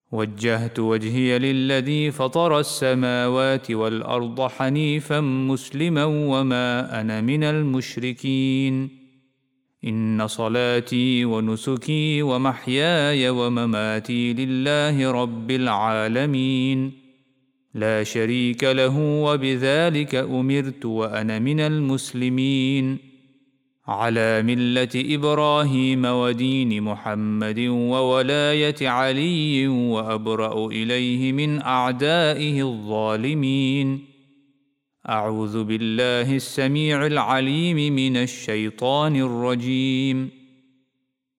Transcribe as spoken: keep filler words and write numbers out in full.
وجهت وجهي للذي فطر السماوات والأرض حنيفا مسلما وما أنا من المشركين. إن صلاتي ونسكي ومحياي ومماتي لله رب العالمين لا شريك له وبذلك أمرت وأنا من المسلمين. على ملة إبراهيم ودين محمد وولاية علي وأبرأ إليه من أعدائه الظالمين. أعوذ بالله السميع العليم من الشيطان الرجيم.